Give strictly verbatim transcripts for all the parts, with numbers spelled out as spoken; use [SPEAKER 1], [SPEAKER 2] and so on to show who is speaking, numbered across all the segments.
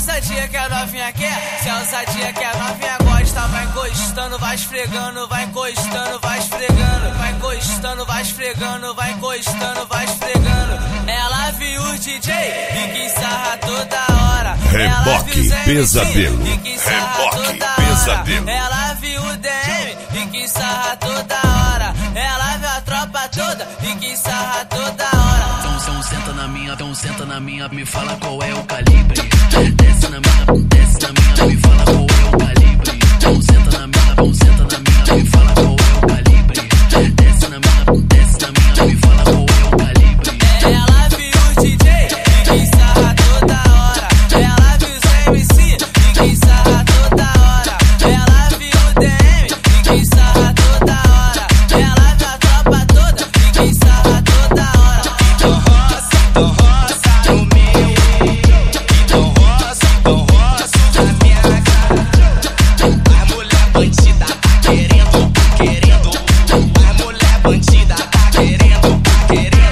[SPEAKER 1] ousadia que a novinha quer, se a ousadia que a novinha gosta, vai encostando, vai esfregando, vai encostando, vai esfregando, vai encostando, vai esfregando, vai encostando, vai esfregando. Ela viu o D J e quis sarrar toda hora.
[SPEAKER 2] Reboque Pesadelo.
[SPEAKER 1] E quis sarrar
[SPEAKER 2] Reboque
[SPEAKER 1] toda
[SPEAKER 2] Pesadelo.
[SPEAKER 1] hora. Ela viu o D M e quis sarrar toda hora. Ela viu a tropa toda e quis sarrar toda hora.
[SPEAKER 3] Então, então senta na minha, então senta na minha, me fala qual é o calibre. Desce na minha, desce na minha, me fala qual é o calibre. Então senta na minha, então senta na minha, me fala qual é o calibre. Desce na minha, desce na minha, me fala qual é o calibre.
[SPEAKER 1] Ela viu o D J e quis sarrar toda hora. Ela viu os M C e quis sarrar toda hora. Ela viu o D M e quis sarrar toda hora. Ela viu a tropa toda e quis sarrar toda hora.
[SPEAKER 4] Então roça, então roça no meu. Então roça, então roça na minha cara. A mulher bandida tá querendo, tá querendo. A mulher bandida tá querendo, tá querendo.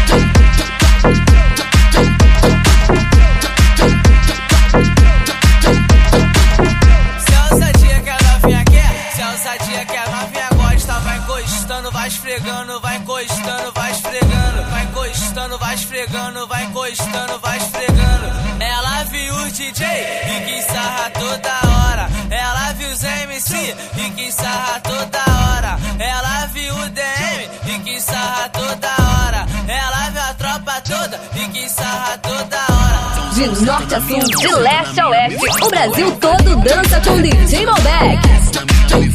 [SPEAKER 1] Se a ousadia que a novinha quer, se a ousadia que a novinha gosta, vai encostando, vai esfregando, vai encostando, vai esfregando, vai encostando, vai esfregando, vai encostando, vai esfregando. Ela viu o D J e quis sarrar toda hora. Ela viu os M C e quis sarrar toda hora. Ela viu o D M e quis sarrar toda hora. Ela viu a tropa toda e quis sarrar toda hora.
[SPEAKER 5] De norte a sul, de leste a oeste, o Brasil todo dança com D J Malbec.